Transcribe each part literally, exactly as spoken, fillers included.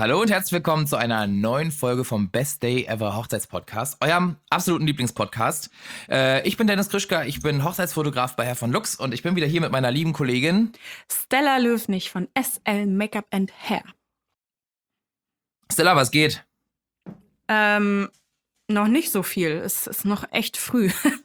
Hallo und herzlich willkommen zu einer neuen Folge vom Best Day Ever Hochzeitspodcast, eurem absoluten Lieblingspodcast. Äh, ich bin Dennis Krischka, ich bin Hochzeitsfotograf bei Herr von Lux und ich bin wieder hier mit meiner lieben Kollegin Stella Löwnig von S L Make-up and Hair. Stella, was geht? Ähm, noch nicht so viel. Es ist noch echt früh.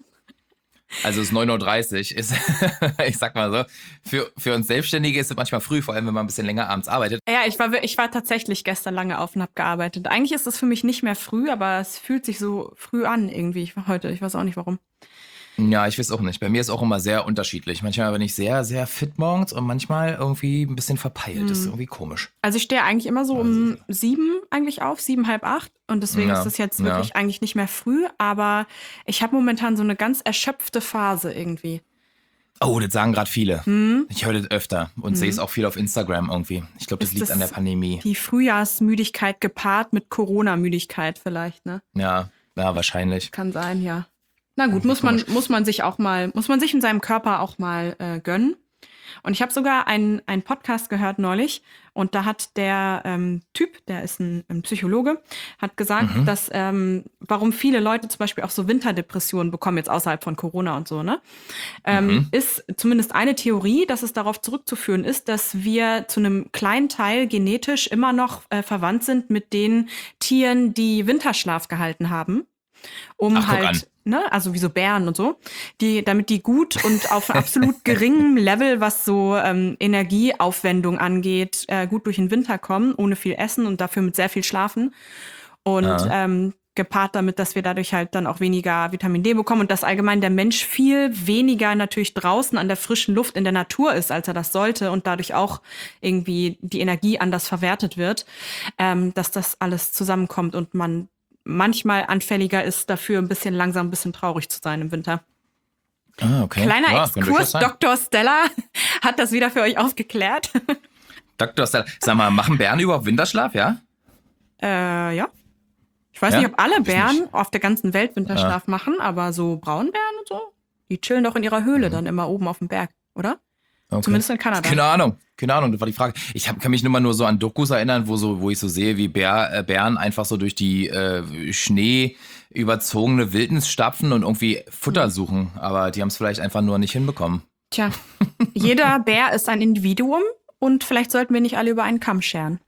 Also es ist neun Uhr dreißig, ist, ich sag mal so, für, für uns Selbstständige ist es manchmal früh, vor allem wenn man ein bisschen länger abends arbeitet. Ja, ich war, ich war tatsächlich gestern lange auf und hab gearbeitet. Eigentlich ist es für mich nicht mehr früh, aber es fühlt sich so früh an irgendwie ich war heute. Ich weiß auch nicht warum. Ja, ich weiß auch nicht. Bei mir ist auch immer sehr unterschiedlich. Manchmal bin ich sehr, sehr fit morgens und manchmal irgendwie ein bisschen verpeilt. Hm. Das ist irgendwie komisch. Also ich stehe eigentlich immer so um sieben eigentlich auf, sieben, halb acht. Und deswegen Ja, ist es jetzt ja. wirklich eigentlich nicht mehr früh. Aber ich habe momentan so eine ganz erschöpfte Phase irgendwie. Oh, das sagen gerade viele. Hm? Ich höre das öfter und Hm. sehe es auch viel auf Instagram irgendwie. Ich glaube, das Ist liegt das an der Pandemie. Die Frühjahrsmüdigkeit gepaart mit Corona-Müdigkeit vielleicht, ne? Ja, ja, wahrscheinlich. Kann sein, ja. Na gut, muss man, muss man sich auch mal, muss man sich in seinem Körper auch mal äh, gönnen. Und ich habe sogar einen, einen Podcast gehört neulich und da hat der ähm, Typ, der ist ein, ein Psychologe, hat gesagt, Mhm. dass ähm, warum viele Leute zum Beispiel auch so Winterdepressionen bekommen, jetzt außerhalb von Corona und so, ne? Ähm, Mhm. ist zumindest eine Theorie, dass es darauf zurückzuführen ist, dass wir zu einem kleinen Teil genetisch immer noch äh, verwandt sind mit den Tieren, die Winterschlaf gehalten haben. Um Ach, guck an. halt, ne, also wie so Bären und so, die, damit die gut und auf absolut geringem Level, was so ähm, Energieaufwendung angeht, äh, gut durch den Winter kommen, ohne viel Essen und dafür mit sehr viel Schlafen. Und Ja. ähm, gepaart damit, dass wir dadurch halt dann auch weniger Vitamin D bekommen und dass allgemein der Mensch viel weniger natürlich draußen an der frischen Luft in der Natur ist, als er das sollte und dadurch auch irgendwie die Energie anders verwertet wird, ähm, dass das alles zusammenkommt und man manchmal anfälliger ist dafür, ein bisschen langsam, ein bisschen traurig zu sein im Winter. Ah, okay. Kleiner Ja, kann durchaus Exkurs, sein. Doktor Stella hat das wieder für euch aufgeklärt. Doktor Stella, sag mal, machen Bären überhaupt Winterschlaf, ja? äh, ja. Ich weiß Ja? nicht, ob alle Hab ich Bären nicht. auf der ganzen Welt Winterschlaf machen, aber so Braunbären und so, die chillen doch in ihrer Höhle dann immer oben auf dem Berg, oder? Okay. Zumindest in Kanada. Keine Ahnung, keine Ahnung, das war die Frage. Ich hab, kann mich nur mal nur so an Dokus erinnern, wo so, wo ich so sehe, wie Bär, äh, Bären einfach so durch die äh, Schnee überzogene Wildnis stapfen und irgendwie Futter suchen. Aber die haben es vielleicht einfach nur nicht hinbekommen. Tja, jeder Bär ist ein Individuum und vielleicht sollten wir nicht alle über einen Kamm scheren.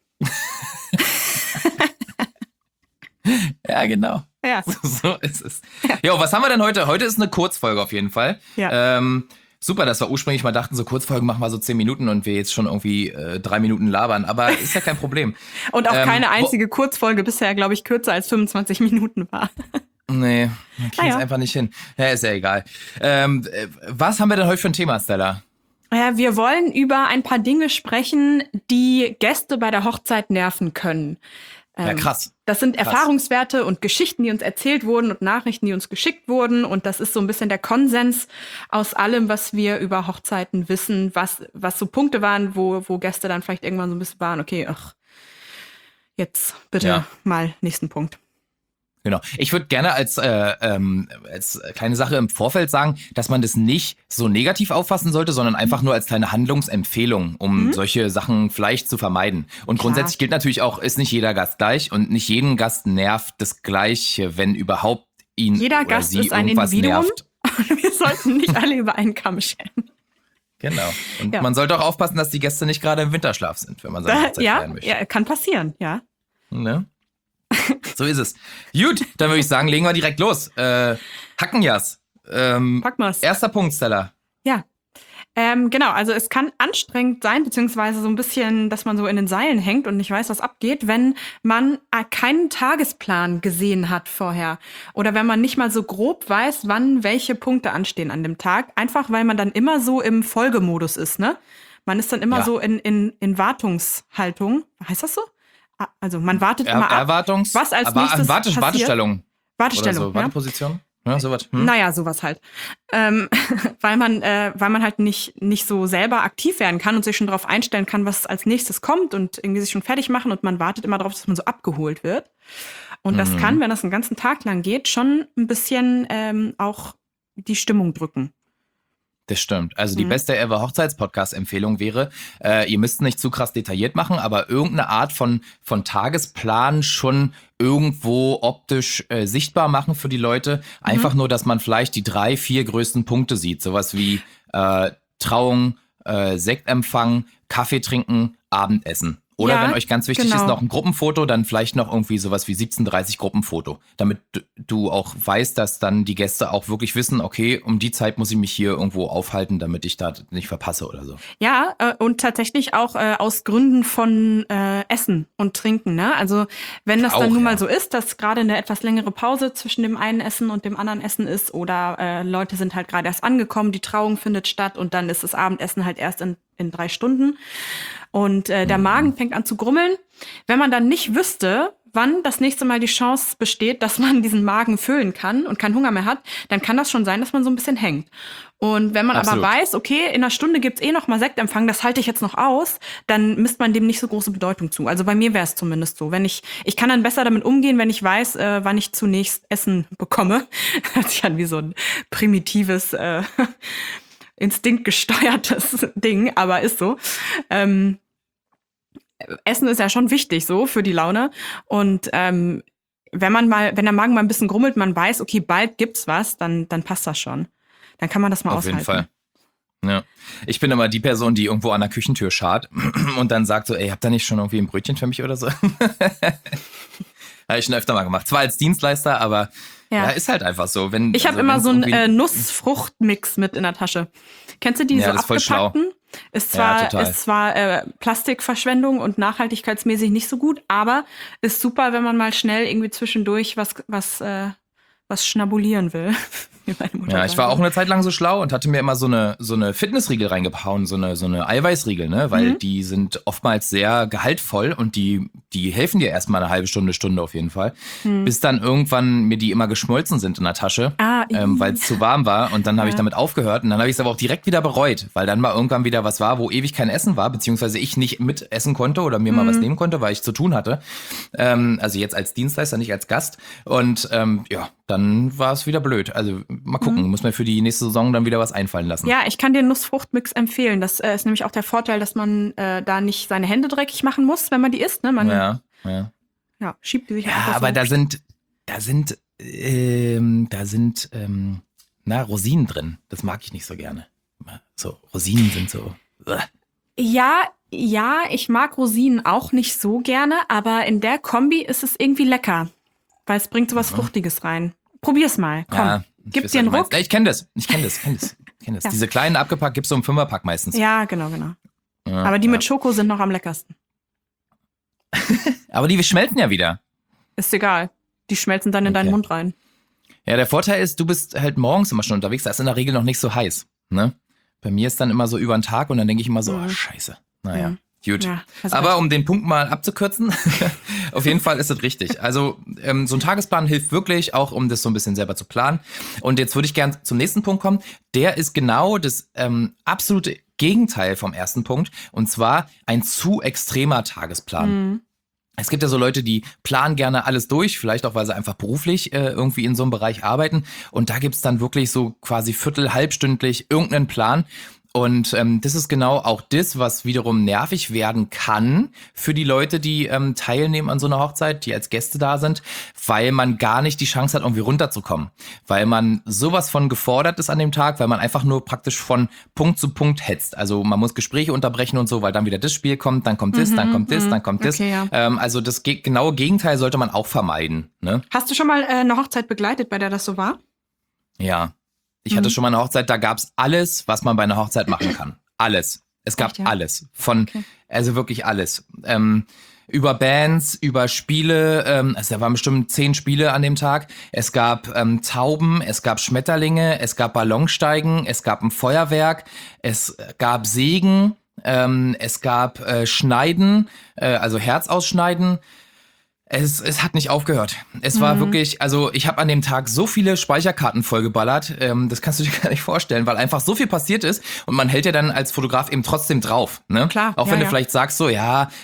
Ja, genau. Ja. So, so ist es. Jo, was haben wir denn heute? Heute ist eine Kurzfolge auf jeden Fall. Ja. Ähm, super, dass wir ursprünglich mal dachten, so Kurzfolgen machen wir so zehn Minuten und wir jetzt schon irgendwie äh, drei Minuten labern. Aber ist ja kein Problem. Und auch Ähm, keine wo- einzige Kurzfolge bisher, glaube ich, kürzer als fünfundzwanzig Minuten war. Nee, wir kriegen es Ah ja. einfach nicht hin. Ja, ist ja egal. Ähm, äh, was haben wir denn heute für ein Thema, Stella? Ja, wir wollen über ein paar Dinge sprechen, die Gäste bei der Hochzeit nerven können. Ja, Ähm, krass. Das sind Krass. Erfahrungswerte und Geschichten, die uns erzählt wurden und Nachrichten, die uns geschickt wurden. Und das ist so ein bisschen der Konsens aus allem, was wir über Hochzeiten wissen, was, was so Punkte waren, wo, wo Gäste dann vielleicht irgendwann so ein bisschen waren, okay, ach, jetzt bitte Ja. mal nächsten Punkt. Genau. Ich würde gerne als, äh, ähm, als kleine Sache im Vorfeld sagen, dass man das nicht so negativ auffassen sollte, sondern einfach nur als kleine Handlungsempfehlung, um Mhm. solche Sachen vielleicht zu vermeiden. Und Klar. grundsätzlich gilt natürlich auch, ist nicht jeder Gast gleich und nicht jeden Gast nervt das Gleiche, wenn überhaupt ihn Jeder oder Gast sie ist ein irgendwas Individuum. nervt. Wir sollten nicht alle über einen Kamm scheren. Genau. Und Ja. man sollte auch aufpassen, dass die Gäste nicht gerade im Winterschlaf sind, wenn man seine Da, Hochzeit ja, feiern möchte. ja, kann passieren, ja. Ne? So ist es. Gut, dann würde ich sagen, legen wir direkt los. Äh, Hackenjas. Ähm, Pack mal's. erster Punkt, Stella. Ja. Ähm, genau, also es kann anstrengend sein, beziehungsweise so ein bisschen, dass man so in den Seilen hängt und nicht weiß, was abgeht, wenn man äh, keinen Tagesplan gesehen hat vorher. Oder wenn man nicht mal so grob weiß, wann welche Punkte anstehen an dem Tag. Einfach, weil man dann immer so im Folgemodus ist, ne? Man ist dann immer Ja. so in, in, in Wartungshaltung. Heißt das so? Ah, Also man wartet Er immer ab, Erwartungs was als aber nächstes Warte passiert. Wartestellung. Wartestellung, Oder so, ja. Warteposition. Ja, sowas. Hm? Naja, sowas halt. Ähm, weil man, äh, weil man halt nicht, nicht so selber aktiv werden kann und sich schon darauf einstellen kann, was als nächstes kommt und irgendwie sich schon fertig machen und man wartet immer darauf, dass man so abgeholt wird. Und das Mhm. kann, wenn das einen ganzen Tag lang geht, schon ein bisschen ähm, auch die Stimmung drücken. Das stimmt. Also die mhm. beste ever Hochzeits-Podcast-Empfehlung wäre, äh, ihr müsst nicht zu krass detailliert machen, aber irgendeine Art von, von Tagesplan schon irgendwo optisch äh, sichtbar machen für die Leute. Einfach mhm. nur, dass man vielleicht die drei, vier größten Punkte sieht. Sowas wie äh, Trauung, äh, Sektempfang, Kaffee trinken, Abendessen. Oder ja, wenn euch ganz wichtig genau. ist, noch ein Gruppenfoto, dann vielleicht noch irgendwie sowas wie siebzehn Uhr dreißig Gruppenfoto. Damit du auch weißt, dass dann die Gäste auch wirklich wissen, okay, um die Zeit muss ich mich hier irgendwo aufhalten, damit ich da nicht verpasse oder so. Ja, äh, und tatsächlich auch äh, aus Gründen von äh, Essen und Trinken. Ne? Also wenn das auch, dann nun ja. mal so ist, dass gerade eine etwas längere Pause zwischen dem einen Essen und dem anderen Essen ist oder äh, Leute sind halt gerade erst angekommen, die Trauung findet statt und dann ist das Abendessen halt erst in, in drei Stunden. Und äh, der mhm. Magen fängt an zu grummeln. Wenn man dann nicht wüsste, wann das nächste Mal die Chance besteht, dass man diesen Magen füllen kann und keinen Hunger mehr hat, dann kann das schon sein, dass man so ein bisschen hängt. Und wenn man Absolut. aber weiß, okay, in einer Stunde gibt's eh noch mal Sektempfang, das halte ich jetzt noch aus, dann misst man dem nicht so große Bedeutung zu. Also bei mir wäre es zumindest so. Wenn ich, ich kann dann besser damit umgehen, wenn ich weiß, äh, wann ich zunächst Essen bekomme. Hört sich an wie so ein primitives äh, instinktgesteuertes Ding, aber ist so. Ähm, Essen ist ja schon wichtig so für die Laune und ähm, wenn man mal, wenn der Magen mal ein bisschen grummelt, man weiß, okay, bald gibt's was, dann dann passt das schon. Dann kann man das mal Auf aushalten. Auf jeden Fall. Ja. Ich bin immer die Person, die irgendwo an der Küchentür scharrt und dann sagt so, ey, habt ihr nicht schon irgendwie ein Brötchen für mich oder so? Habe ich schon öfter mal gemacht. Zwar als Dienstleister, aber ja, ja ist halt einfach so. Wenn, ich habe also, immer so einen äh, Nussfruchtmix mit in der Tasche. Kennst du die ja, so abgepackten? Ist zwar, ja, ist zwar äh, Plastikverschwendung und nachhaltigkeitsmäßig nicht so gut, aber ist super, wenn man mal schnell irgendwie zwischendurch was, was, äh, was schnabulieren will. Ja, ich war auch eine Zeit lang so schlau und hatte mir immer so eine so eine Fitnessriegel reingehauen, so eine so eine Eiweißriegel, ne, weil mhm. die sind oftmals sehr gehaltvoll und die die helfen dir erstmal eine halbe Stunde, Stunde auf jeden Fall, mhm. bis dann irgendwann mir die immer geschmolzen sind in der Tasche, ah, ähm, weil es zu warm war und dann habe ja. ich damit aufgehört und dann habe ich es aber auch direkt wieder bereut, weil dann mal irgendwann wieder was war, wo ewig kein Essen war, beziehungsweise ich nicht mit essen konnte oder mir mhm. mal was nehmen konnte, weil ich zu tun hatte, ähm, also jetzt als Dienstleister, nicht als Gast und ähm, ja, dann war es wieder blöd, also mal gucken, mhm. muss man für die nächste Saison dann wieder was einfallen lassen. Ja, ich kann dir Nussfruchtmix empfehlen. Das äh, ist nämlich auch der Vorteil, dass man äh, da nicht seine Hände dreckig machen muss, wenn man die isst. Ne? Man ja, ja. ja, schiebt die sich ja, einfach aber so. da sind, da sind, ähm, da sind, ähm, na, Rosinen drin. Das mag ich nicht so gerne. So, Rosinen sind so. Uh. Ja, ja, ich mag Rosinen auch nicht so gerne, aber in der Kombi ist es irgendwie lecker, weil es bringt sowas mhm. Fruchtiges rein. Probier's mal, komm. Ja, Gib dir einen Ruck. Ich kenne das, ich kenne das, kenne das, kenn das. Ja. Diese kleinen abgepackt gibt's so im Fünferpack meistens. Ja, genau, genau. Ja, aber die ja. mit Schoko sind noch am leckersten. Aber die schmelzen ja wieder. Ist egal. Die schmelzen dann in okay. deinen Mund rein. Ja, der Vorteil ist, du bist halt morgens immer schon unterwegs, da ist in der Regel noch nicht so heiß. Ne? Bei mir ist dann immer so über den Tag und dann denke ich immer so, mhm. oh, scheiße. Naja. Mhm. Gut. Ja, aber um den Punkt mal abzukürzen, auf jeden Fall ist es richtig. Also ähm, so ein Tagesplan hilft wirklich, auch um das so ein bisschen selber zu planen. Und jetzt würde ich gern zum nächsten Punkt kommen. Der ist genau das ähm, absolute Gegenteil vom ersten Punkt. Und zwar ein zu extremer Tagesplan. Mhm. Es gibt ja so Leute, die planen gerne alles durch, vielleicht auch, weil sie einfach beruflich äh, irgendwie in so einem Bereich arbeiten. Und da gibt's dann wirklich so quasi viertel-, halbstündlich irgendeinen Plan. Und ähm, das ist genau auch das, was wiederum nervig werden kann für die Leute, die ähm, teilnehmen an so einer Hochzeit, die als Gäste da sind, weil man gar nicht die Chance hat, irgendwie runterzukommen. Weil man sowas von gefordert ist an dem Tag, weil man einfach nur praktisch von Punkt zu Punkt hetzt. Also man muss Gespräche unterbrechen und so, weil dann wieder das Spiel kommt, dann kommt das, mhm, dann kommt das, dann kommt das. Okay, ja. ähm, also das ge- genaue Gegenteil sollte man auch vermeiden. Ne? Hast du schon mal äh, eine Hochzeit begleitet, bei der das so war? Ja. Ich hatte schon mal eine Hochzeit, da gab's alles, was man bei einer Hochzeit machen kann. Alles. Es gab Echt, ja? alles. Von, okay. also wirklich alles. Ähm, über Bands, über Spiele, ähm, also da waren bestimmt zehn Spiele an dem Tag. Es gab ähm, Tauben, es gab Schmetterlinge, es gab Ballonsteigen, es gab ein Feuerwerk, es gab Sägen, ähm, es gab äh, Schneiden, äh, also Herz ausschneiden. Es, es hat nicht aufgehört. Es war mhm. wirklich, also ich habe an dem Tag so viele Speicherkarten vollgeballert, ähm, das kannst du dir gar nicht vorstellen, weil einfach so viel passiert ist und man hält ja dann als Fotograf eben trotzdem drauf. Ne? Klar. Auch ja, wenn ja. du vielleicht sagst so, ja, der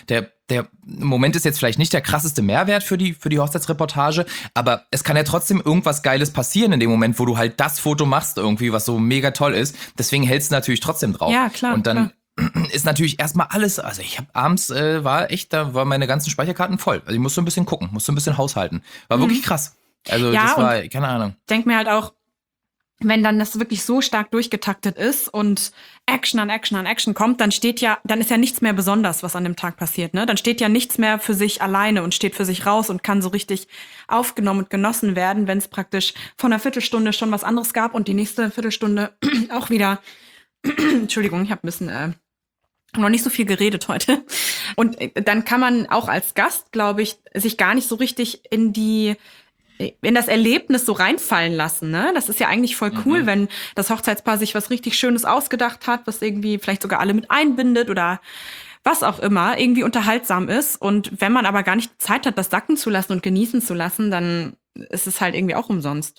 der Moment ist jetzt vielleicht nicht der krasseste Mehrwert für die, für die Hochzeitsreportage, aber es kann ja trotzdem irgendwas Geiles passieren in dem Moment, wo du halt das Foto machst irgendwie, was so mega toll ist. Deswegen hältst du natürlich trotzdem drauf. Ja, klar. Und dann klar. ist natürlich erstmal alles, also ich habe abends, äh, war echt, da waren meine ganzen Speicherkarten voll. Also ich musste ein bisschen gucken, musste ein bisschen haushalten. War mhm. wirklich krass. Also ja, das war, keine Ahnung. Denk mir halt auch, wenn dann das wirklich so stark durchgetaktet ist und Action an Action an Action kommt, dann steht ja, dann ist ja nichts mehr besonders, was an dem Tag passiert, ne? Dann steht ja nichts mehr für sich alleine und steht für sich raus und kann so richtig aufgenommen und genossen werden, wenn es praktisch von einer Viertelstunde schon was anderes gab und die nächste Viertelstunde auch wieder, Entschuldigung, ich habe ein bisschen äh, noch nicht so viel geredet heute. Und dann kann man auch als Gast, glaube ich, sich gar nicht so richtig in die in das Erlebnis so reinfallen lassen, ne? Das ist ja eigentlich voll cool, mhm. wenn das Hochzeitspaar sich was richtig Schönes ausgedacht hat, was irgendwie vielleicht sogar alle mit einbindet oder was auch immer, irgendwie unterhaltsam ist. Und wenn man aber gar nicht Zeit hat, das sacken zu lassen und genießen zu lassen, dann ist es halt irgendwie auch umsonst.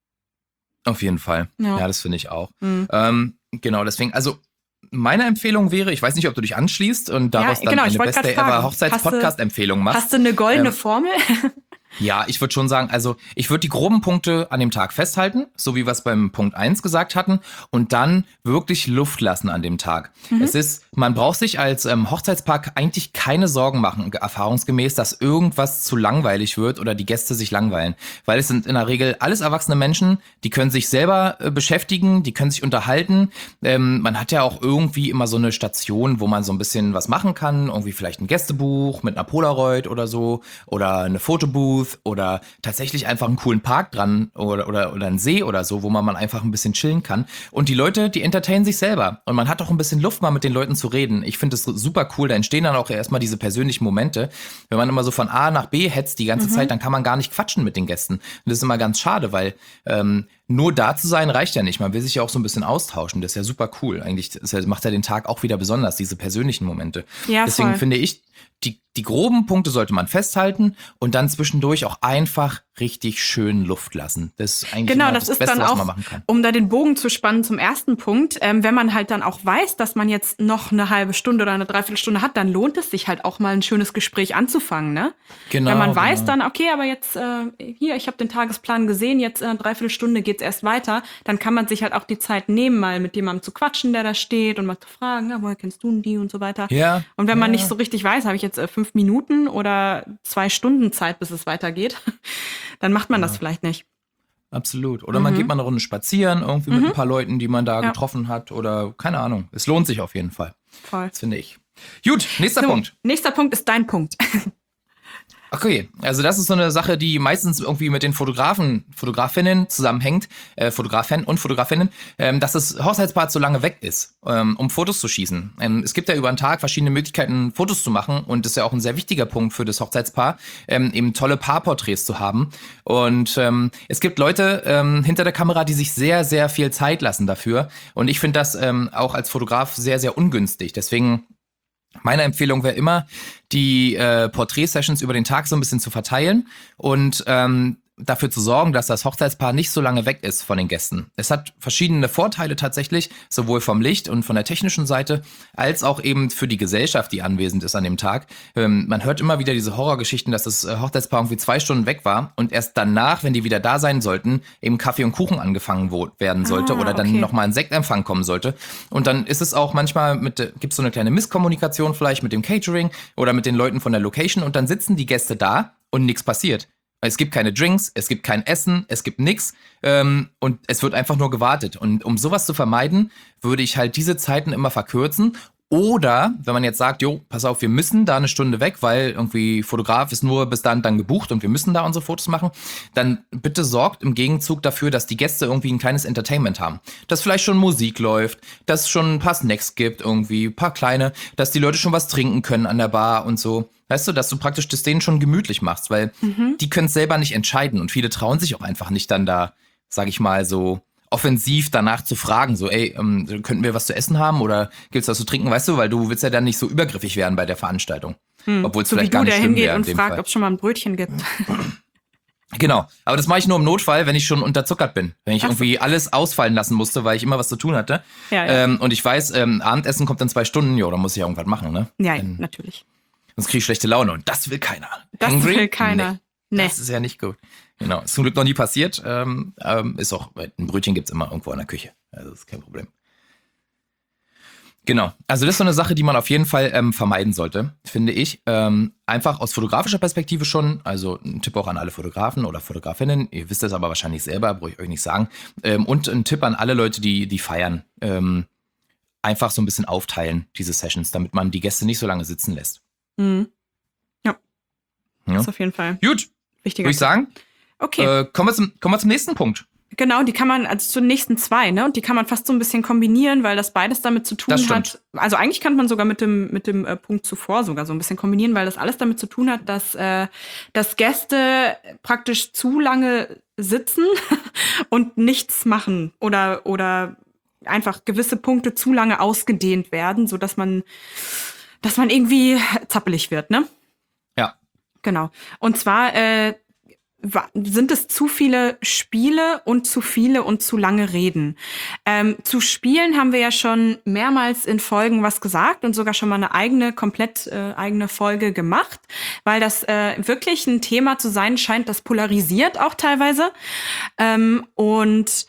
Auf jeden Fall. Ja, ja das finde ich auch. Mhm. Ähm, genau, deswegen, also meine Empfehlung wäre, ich weiß nicht, ob du dich anschließt und daraus ja, genau, dann eine Best Day Ever Hochzeits-Podcast-Empfehlung machst. Hast du eine goldene ähm, Formel? Ja, ich würde schon sagen, also ich würde die groben Punkte an dem Tag festhalten, so wie wir es beim Punkt eins gesagt hatten, und dann wirklich Luft lassen an dem Tag. Mhm. Es ist, man braucht sich als ähm, Hochzeitspaar eigentlich keine Sorgen machen, erfahrungsgemäß, dass irgendwas zu langweilig wird oder die Gäste sich langweilen. Weil es sind in der Regel alles erwachsene Menschen, die können sich selber äh, beschäftigen, die können sich unterhalten. Ähm, man hat ja auch irgendwie immer so eine Station, wo man so ein bisschen was machen kann, irgendwie vielleicht ein Gästebuch mit einer Polaroid oder so oder eine Fotobooth oder tatsächlich einfach einen coolen Park dran oder, oder, oder einen See oder so, wo man mal einfach ein bisschen chillen kann. Und die Leute, die entertainen sich selber. Und man hat auch ein bisschen Luft, mal mit den Leuten zu reden. Ich finde es super cool. Da entstehen dann auch erstmal diese persönlichen Momente. Wenn man immer so von A nach B hetzt die ganze mhm. Zeit, dann kann man gar nicht quatschen mit den Gästen. Und das ist immer ganz schade, weil ähm, nur da zu sein reicht ja nicht. Man will sich ja auch so ein bisschen austauschen. Das ist ja super cool. Eigentlich das macht ja den Tag auch wieder besonders, diese persönlichen Momente. Ja, Deswegen voll. finde ich, die, die groben Punkte sollte man festhalten und dann zwischendurch auch einfach richtig schön Luft lassen. Das ist eigentlich genau, immer das, das ist Beste, dann was auch, man machen kann. Um da den Bogen zu spannen zum ersten Punkt, ähm, wenn man halt dann auch weiß, dass man jetzt noch eine halbe Stunde oder eine Dreiviertelstunde hat, dann lohnt es sich halt auch mal ein schönes Gespräch anzufangen, ne? Genau. Wenn man weiß genau. dann, okay, aber jetzt äh, hier, ich habe den Tagesplan gesehen, jetzt in einer Dreiviertelstunde geht's erst weiter, dann kann man sich halt auch die Zeit nehmen, mal mit jemandem zu quatschen, der da steht und mal zu fragen, na, woher kennst du denn die und so weiter. Ja. Und wenn man ja. nicht so richtig weiß, habe ich jetzt äh, fünf Minuten oder zwei Stunden Zeit, bis es weitergeht, dann macht man ja. das vielleicht nicht. Absolut. Oder mhm. man geht mal eine Runde spazieren, irgendwie mhm. mit ein paar Leuten, die man da ja. getroffen hat oder keine Ahnung. Es lohnt sich auf jeden Fall. Voll. Das finde ich. Gut, nächster so, Punkt. Nächster Punkt ist dein Punkt. Okay, also das ist so eine Sache, die meistens irgendwie mit den Fotografen, Fotografinnen zusammenhängt, äh, Fotografen und Fotografinnen, ähm, dass das Hochzeitspaar zu lange weg ist, ähm, um Fotos zu schießen. Ähm, es gibt ja über den Tag verschiedene Möglichkeiten, Fotos zu machen und das ist ja auch ein sehr wichtiger Punkt für das Hochzeitspaar, ähm, eben tolle Paarporträts zu haben. Und ähm, es gibt Leute ähm, hinter der Kamera, die sich sehr, sehr viel Zeit lassen dafür. Und ich finde das ähm, auch als Fotograf sehr, sehr ungünstig. Deswegen meine Empfehlung wäre immer, die äh, Porträt-Sessions über den Tag so ein bisschen zu verteilen und ähm, dafür zu sorgen, dass das Hochzeitspaar nicht so lange weg ist von den Gästen. Es hat verschiedene Vorteile tatsächlich, sowohl vom Licht und von der technischen Seite, als auch eben für die Gesellschaft, die anwesend ist an dem Tag. Ähm, man hört immer wieder diese Horrorgeschichten, dass das Hochzeitspaar irgendwie zwei Stunden weg war und erst danach, wenn die wieder da sein sollten, eben Kaffee und Kuchen angefangen wo- werden sollte ah, oder dann okay. nochmal ein Sektempfang kommen sollte. Und dann ist es auch manchmal, mit gibt es so eine kleine Misskommunikation vielleicht mit dem Catering oder mit den Leuten von der Location und dann sitzen die Gäste da und nichts passiert. Es gibt keine Drinks, es gibt kein Essen, es gibt nichts ähm, und es wird einfach nur gewartet. Und um sowas zu vermeiden, würde ich halt diese Zeiten immer verkürzen. Oder, wenn man jetzt sagt, jo, pass auf, wir müssen da eine Stunde weg, weil irgendwie Fotograf ist nur bis dann dann gebucht und wir müssen da unsere Fotos machen, dann bitte sorgt im Gegenzug dafür, dass die Gäste irgendwie ein kleines Entertainment haben. Dass vielleicht schon Musik läuft, dass es schon ein paar Snacks gibt, irgendwie ein paar kleine, dass die Leute schon was trinken können an der Bar und so. Weißt du, dass du praktisch das denen schon gemütlich machst, weil mhm. die können es selber nicht entscheiden und viele trauen sich auch einfach nicht dann da, sag ich mal, so offensiv danach zu fragen, so ey, ähm, könnten wir was zu essen haben oder gibt's was zu trinken, weißt du, weil du willst ja dann nicht so übergriffig werden bei der Veranstaltung, hm. obwohl es so vielleicht wie gar du, nicht der schlimm hingeht wäre. Und fragt, ob es schon mal ein Brötchen gibt. Genau, aber das mache ich nur im Notfall, wenn ich schon unterzuckert bin, wenn ich Ach so. irgendwie alles ausfallen lassen musste, weil ich immer was zu tun hatte. Ja, ja. Ähm, und ich weiß, ähm, Abendessen kommt in zwei Stunden, jo, dann muss ich ja irgendwas machen, ne? Ja, dann, natürlich. Sonst kriege ich schlechte Laune und das will keiner. Das Hangry? will keiner. Nee. Das ist ja nicht gut. Genau, ist zum Glück noch nie passiert. Ähm, ähm, ist auch, ein Brötchen gibt's immer irgendwo in der Küche. Also das ist kein Problem. Genau, also das ist so eine Sache, die man auf jeden Fall ähm, vermeiden sollte, finde ich. Ähm, einfach aus fotografischer Perspektive schon, also ein Tipp auch an alle Fotografen oder Fotografinnen, ihr wisst das aber wahrscheinlich selber, brauche ich euch nicht sagen. Ähm, und ein Tipp an alle Leute, die, die feiern, ähm, einfach so ein bisschen aufteilen, diese Sessions, damit man die Gäste nicht so lange sitzen lässt. Mhm. Ja, Ja. das ist auf jeden Fall Gut, wichtiger. würde ich sagen. Okay. Äh, kommen, wir zum, kommen wir zum nächsten Punkt. Genau, die kann man, also zu den nächsten zwei, ne? Und die kann man fast so ein bisschen kombinieren, weil das beides damit zu tun Das stimmt. hat. Also eigentlich kann man sogar mit dem, mit dem äh, Punkt zuvor sogar so ein bisschen kombinieren, weil das alles damit zu tun hat, dass, äh, dass Gäste praktisch zu lange sitzen und nichts machen oder, oder einfach gewisse Punkte zu lange ausgedehnt werden, so dass man, dass man irgendwie zappelig wird, ne? Ja. Genau. Und zwar, äh, sind es zu viele Spiele und zu viele und zu lange Reden. Ähm, zu Spielen haben wir ja schon mehrmals in Folgen was gesagt und sogar schon mal eine eigene, komplett äh, eigene Folge gemacht, weil das äh, wirklich ein Thema zu sein scheint, das polarisiert auch teilweise. Ähm, und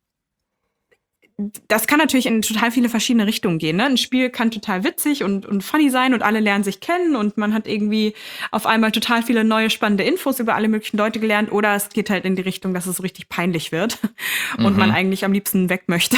das kann natürlich in total viele verschiedene Richtungen gehen. Ne? Ein Spiel kann total witzig und, und funny sein und alle lernen sich kennen und man hat irgendwie auf einmal total viele neue spannende Infos über alle möglichen Leute gelernt. Oder es geht halt in die Richtung, dass es so richtig peinlich wird und Mhm. man eigentlich am liebsten weg möchte.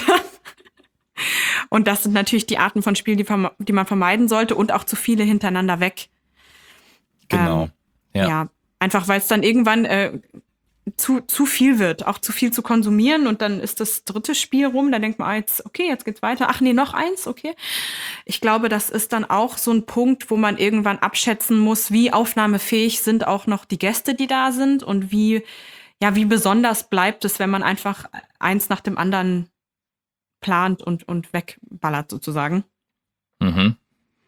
Und das sind natürlich die Arten von Spielen, die, verme- die man vermeiden sollte und auch zu viele hintereinander weg. Genau. Ähm, ja. Ja, einfach weil es dann irgendwann äh, zu, zu viel wird, auch zu viel zu konsumieren und dann ist das dritte Spiel rum, da denkt man, ah, jetzt, okay, jetzt geht's weiter. Ach nee, noch eins, okay. Ich glaube, das ist dann auch so ein Punkt, wo man irgendwann abschätzen muss, wie aufnahmefähig sind auch noch die Gäste, die da sind und wie, ja, wie besonders bleibt es, wenn man einfach eins nach dem anderen plant und, und wegballert sozusagen. Mhm.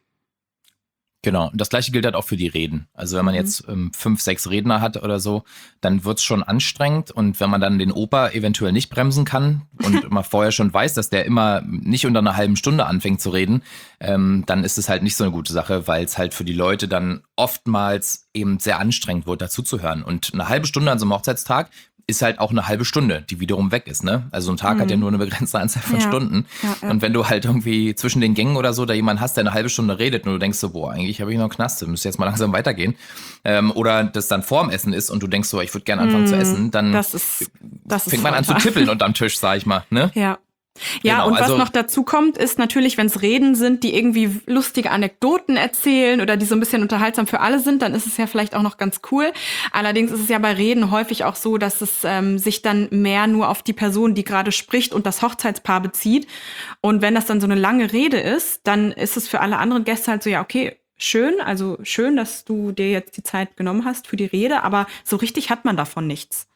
Genau. Und das gleiche gilt halt auch für die Reden. Also wenn man Mhm. jetzt ähm, fünf, sechs Redner hat oder so, dann wird's schon anstrengend. Und wenn man dann den Opa eventuell nicht bremsen kann und man vorher schon weiß, dass der immer nicht unter einer halben Stunde anfängt zu reden, ähm, dann ist es halt nicht so eine gute Sache, weil es halt für die Leute dann oftmals eben sehr anstrengend wird, dazuzuhören. Und eine halbe Stunde an so einem Hochzeitstag ist halt auch eine halbe Stunde, die wiederum weg ist, ne? Also ein Tag Mhm. hat ja nur eine begrenzte Anzahl von Ja. Stunden. Ja, ja. Und wenn du halt irgendwie zwischen den Gängen oder so da jemanden hast, der eine halbe Stunde redet und du denkst so, boah, eigentlich habe ich noch einen Knast, müsste jetzt mal langsam weitergehen. Ähm, oder das dann vorm Essen ist und du denkst so, ich würde gerne anfangen Mhm. zu essen, dann Das ist, das ist fängt man an zu Folter. tippeln unterm Tisch, sag ich mal, ne? Ja. Ja, Genau, und was also- noch dazu kommt, ist natürlich, wenn es Reden sind, die irgendwie lustige Anekdoten erzählen oder die so ein bisschen unterhaltsam für alle sind, dann ist es ja vielleicht auch noch ganz cool. Allerdings ist es ja bei Reden häufig auch so, dass es ähm, sich dann mehr nur auf die Person, die gerade spricht und das Hochzeitspaar bezieht. Und wenn das dann so eine lange Rede ist, dann ist es für alle anderen Gäste halt so, ja, okay, schön, also schön, dass du dir jetzt die Zeit genommen hast für die Rede, aber so richtig hat man davon nichts.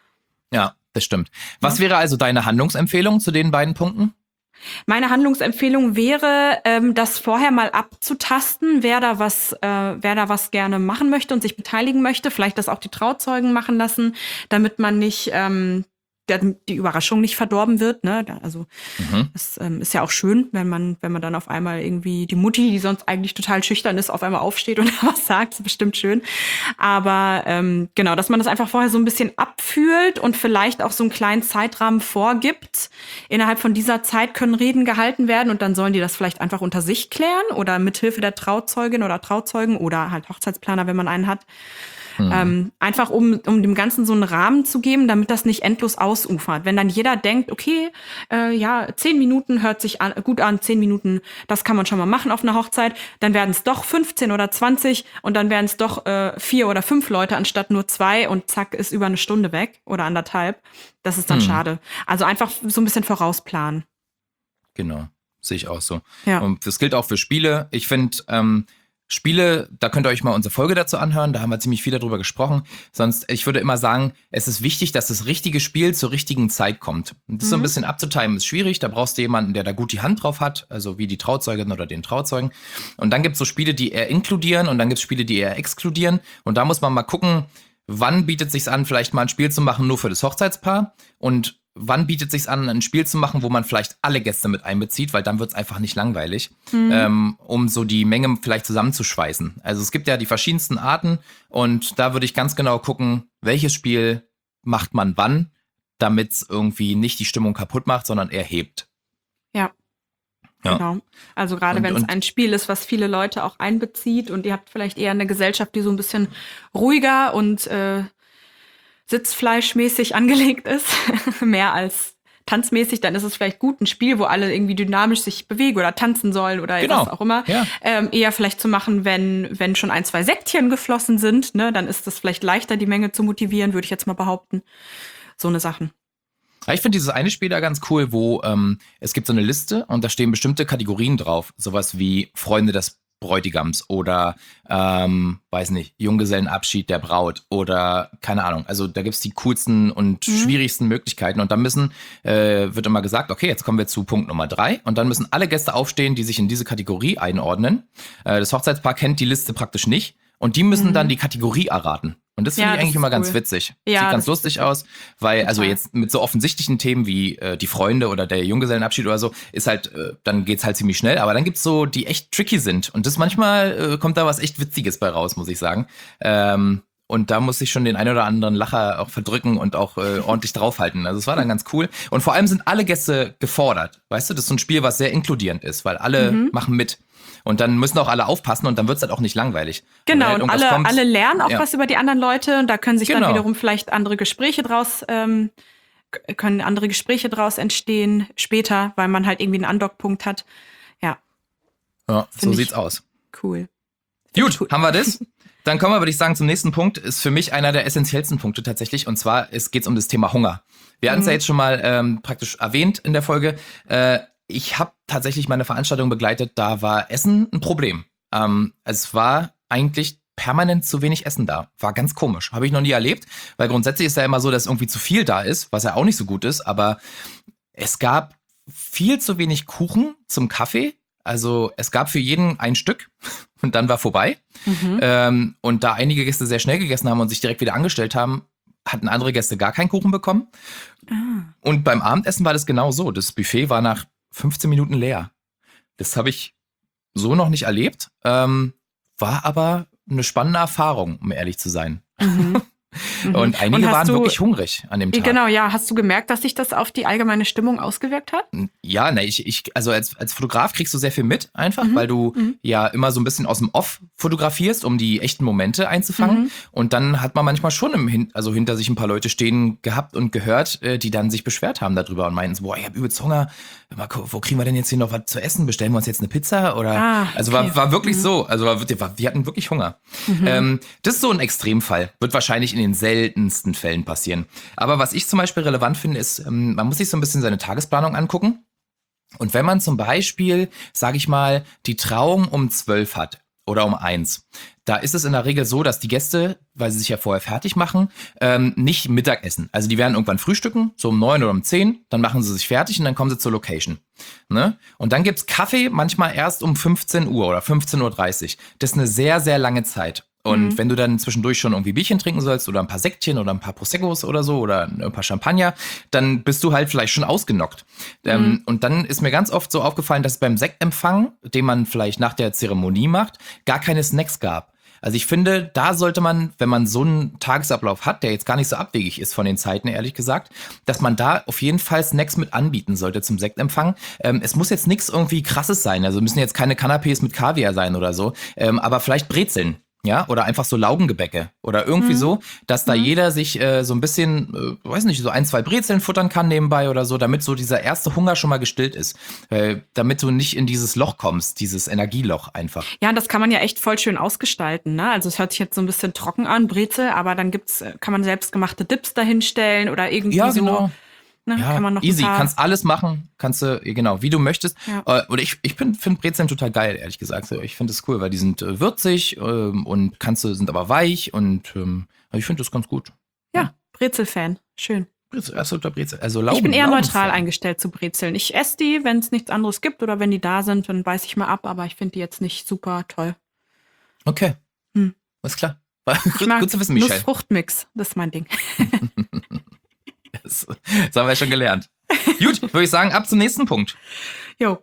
Ja, das stimmt. Was wäre also deine Handlungsempfehlung zu den beiden Punkten? Meine Handlungsempfehlung wäre, ähm, das vorher mal abzutasten, wer da was, äh, wer da was gerne machen möchte und sich beteiligen möchte. Vielleicht das auch die Trauzeugen machen lassen, damit man nicht ähm, der, die Überraschung nicht verdorben wird. Ne? Da, also Mhm. es ähm, ist ja auch schön, wenn man, wenn man dann auf einmal irgendwie die Mutti, die sonst eigentlich total schüchtern ist, auf einmal aufsteht und was sagt. Das ist bestimmt schön. Aber ähm, genau, dass man das einfach vorher so ein bisschen abfühlt und vielleicht auch so einen kleinen Zeitrahmen vorgibt. Innerhalb von dieser Zeit können Reden gehalten werden und dann sollen die das vielleicht einfach unter sich klären oder mithilfe der Trauzeugin oder Trauzeugen oder halt Hochzeitsplaner, wenn man einen hat. Mhm. Ähm, einfach um, um dem Ganzen so einen Rahmen zu geben, damit das nicht endlos ausufert. Wenn dann jeder denkt, okay, äh, ja, zehn Minuten hört sich an, gut an, zehn Minuten, das kann man schon mal machen auf einer Hochzeit, dann werden es doch fünfzehn oder zwanzig und dann werden es doch äh, vier oder fünf Leute anstatt nur zwei und zack, ist über eine Stunde weg oder anderthalb. Das ist dann Mhm. schade. Also einfach so ein bisschen vorausplanen. Genau, sehe ich auch so. Ja. Und das gilt auch für Spiele. Ich finde, ähm, Spiele, da könnt ihr euch mal unsere Folge dazu anhören, da haben wir ziemlich viel darüber gesprochen. Sonst, ich würde immer sagen, es ist wichtig, dass das richtige Spiel zur richtigen Zeit kommt. Und das so ein Mhm. bisschen abzutimen ist schwierig, da brauchst du jemanden, der da gut die Hand drauf hat, also wie die Trauzeugin oder den Trauzeugen. Und dann gibt's so Spiele, die eher inkludieren und dann gibt's Spiele, die eher exkludieren. Und da muss man mal gucken, wann bietet sich's an, vielleicht mal ein Spiel zu machen nur für das Hochzeitspaar und wann bietet sich's an, ein Spiel zu machen, wo man vielleicht alle Gäste mit einbezieht, weil dann wird's einfach nicht langweilig, Mhm. ähm, um so die Menge vielleicht zusammenzuschweißen. Also es gibt ja die verschiedensten Arten und da würde ich ganz genau gucken, welches Spiel macht man wann, damit es irgendwie nicht die Stimmung kaputt macht, sondern eher hebt. Ja. Ja. Genau. Also gerade Und- wenn es und- ein Spiel ist, was viele Leute auch einbezieht und ihr habt vielleicht eher eine Gesellschaft, die so ein bisschen ruhiger und äh, sitzfleischmäßig angelegt ist, mehr als tanzmäßig, dann ist es vielleicht gut, ein Spiel, wo alle irgendwie dynamisch sich bewegen oder tanzen sollen oder Genau. was auch immer. Ja. Ähm, eher vielleicht zu machen, wenn, wenn schon ein, zwei Säckchen geflossen sind, ne, dann ist es vielleicht leichter, die Menge zu motivieren, würde ich jetzt mal behaupten. So eine Sachen. Ja, ich finde dieses eine Spiel da ganz cool, wo ähm, es gibt so eine Liste und da stehen bestimmte Kategorien drauf. Sowas wie Freunde des Bräutigams oder, ähm, weiß nicht, Junggesellenabschied der Braut oder keine Ahnung. Also da gibt's die coolsten und Mhm. schwierigsten Möglichkeiten und dann müssen, äh, wird immer gesagt, okay, jetzt kommen wir zu Punkt Nummer drei und dann müssen alle Gäste aufstehen, die sich in diese Kategorie einordnen. Äh, das Hochzeitspaar kennt die Liste praktisch nicht und die müssen Mhm. dann die Kategorie erraten. Und das finde Ja, ich das eigentlich ist immer ganz cool. witzig. Ja, Sieht ganz das lustig aus, weil, also total. jetzt mit so offensichtlichen Themen wie äh, die Freunde oder der Junggesellenabschied oder so, ist halt, äh, dann geht's halt ziemlich schnell, aber dann gibt's so, die echt tricky sind. Und das manchmal äh, kommt da was echt Witziges bei raus, muss ich sagen. Ähm, und da muss ich schon den einen oder anderen Lacher auch verdrücken und auch äh, ordentlich draufhalten. Also es war dann ganz cool. Und vor allem sind alle Gäste gefordert. Weißt du, das ist so ein Spiel, was sehr inkludierend ist, weil alle Mhm. machen mit. Und dann müssen auch alle aufpassen und dann wird's halt auch nicht langweilig. Genau, Wenn und irgendwas alle, kommt- alle lernen auch ja. was über die anderen Leute und da können sich Genau. dann wiederum vielleicht andere Gespräche draus, ähm, k- können andere Gespräche draus entstehen später, weil man halt irgendwie einen Andockpunkt hat. Ja, Ja, so Find ich- sieht's aus. cool. Find Gut, ich cool. haben wir das? Dann kommen wir, würde ich sagen, zum nächsten Punkt. Ist für mich einer der essentiellsten Punkte tatsächlich. Und zwar es geht's um das Thema Hunger. Wir hatten es ja Mhm. jetzt schon mal ähm, praktisch erwähnt in der Folge. Äh, ich habe tatsächlich meine Veranstaltung begleitet. Da war Essen ein Problem. Ähm, es war eigentlich permanent zu wenig Essen da. War ganz komisch. Habe ich noch nie erlebt. Weil grundsätzlich ist ja immer so, dass irgendwie zu viel da ist, was ja auch nicht so gut ist. Aber es gab viel zu wenig Kuchen zum Kaffee. Also es gab für jeden ein Stück und dann war vorbei. Mhm. Ähm, und da einige Gäste sehr schnell gegessen haben und sich direkt wieder angestellt haben, hatten andere Gäste gar keinen Kuchen bekommen. Ah. Und beim Abendessen war das genau so. Das Buffet war nach fünfzehn Minuten leer. Das habe ich so noch nicht erlebt. Ähm, war aber eine spannende Erfahrung, um ehrlich zu sein. Mhm. Mhm. Und einige hast waren du, wirklich hungrig an dem Tag. Genau, ja. Hast du gemerkt, dass sich das auf die allgemeine Stimmung ausgewirkt hat? Ja, ne, ich, ich, also als, als Fotograf kriegst du sehr viel mit, einfach, Mhm, weil du mhm. ja immer so ein bisschen aus dem Off fotografierst, um die echten Momente einzufangen. Mhm. Und dann hat man manchmal schon im Hin also hinter sich ein paar Leute stehen gehabt und gehört, äh, die dann sich beschwert haben darüber und meinten so, boah, ich hab übelst Hunger. Mal gu- Wo kriegen wir denn jetzt hier noch was zu essen? Bestellen wir uns jetzt eine Pizza? Oder Ah, also okay. war, war wirklich Mhm. so. Also war, war, wir hatten wirklich Hunger. Mhm. Ähm, das ist so ein Extremfall. Wird wahrscheinlich in den seltensten Fällen passieren. Aber was ich zum Beispiel relevant finde, ist, ähm, man muss sich so ein bisschen seine Tagesplanung angucken. Und wenn man zum Beispiel, sage ich mal, die Trauung um zwölf hat oder um eins, da ist es in der Regel so, dass die Gäste, weil sie sich ja vorher fertig machen, ähm, nicht Mittag essen. Also die werden irgendwann frühstücken, so um neun oder um zehn, dann machen sie sich fertig und dann kommen sie zur Location. Ne? Und dann gibt's Kaffee manchmal erst um fünfzehn Uhr oder fünfzehn Uhr dreißig. Das ist eine sehr, sehr lange Zeit. Und Mhm. wenn du dann zwischendurch schon irgendwie Bierchen trinken sollst oder ein paar Sektchen oder ein paar Proseccos oder so oder ein paar Champagner, dann bist du halt vielleicht schon ausgenockt. Ähm, Mhm. und dann ist mir ganz oft so aufgefallen, dass es beim Sektempfang, den man vielleicht nach der Zeremonie macht, gar keine Snacks gab. Also ich finde, da sollte man, wenn man so einen Tagesablauf hat, der jetzt gar nicht so abwegig ist von den Zeiten, ehrlich gesagt, dass man da auf jeden Fall Snacks mit anbieten sollte zum Sektempfang. Ähm, es muss jetzt nichts irgendwie Krasses sein, also müssen jetzt keine Canapés mit Kaviar sein oder so, ähm, aber vielleicht Brezeln. Ja, oder einfach so Laugengebäcke oder irgendwie Mhm. so, dass da Mhm. jeder sich äh, so ein bisschen, äh, weiß nicht, so ein, zwei Brezeln futtern kann nebenbei oder so, damit so dieser erste Hunger schon mal gestillt ist. Äh, damit du nicht in dieses Loch kommst, dieses Energieloch einfach. Ja, das kann man ja echt voll schön ausgestalten, ne? Also es hört sich jetzt so ein bisschen trocken an, Brezel, aber dann gibt's, äh, kann man selbstgemachte Dips dahinstellen oder irgendwie Ja, so. genau. Ne? Ja, Kann man noch ein easy, paar, kannst alles machen, kannst du, genau, wie du möchtest. Ja. Äh, oder ich, ich finde Brezeln total geil, ehrlich gesagt. So, ich finde es cool, weil die sind äh, würzig ähm, und kannst du, sind aber weich und ähm, ich finde das ganz gut. Ja, Brezel-Fan. Schön. Brezel, absoluter Brezel. Also Laugen, Ich bin eher Laugenfan. neutral eingestellt zu Brezeln. Ich esse die, wenn es nichts anderes gibt oder wenn die da sind, dann beiß ich mal ab, aber ich finde die jetzt nicht super toll. Okay, Hm. alles klar. Ich gut, mag gut zu wissen, Michelle. Nussfruchtmix, das ist mein Ding. Das Das haben wir schon gelernt. Gut, würde ich sagen, ab zum nächsten Punkt. Jo.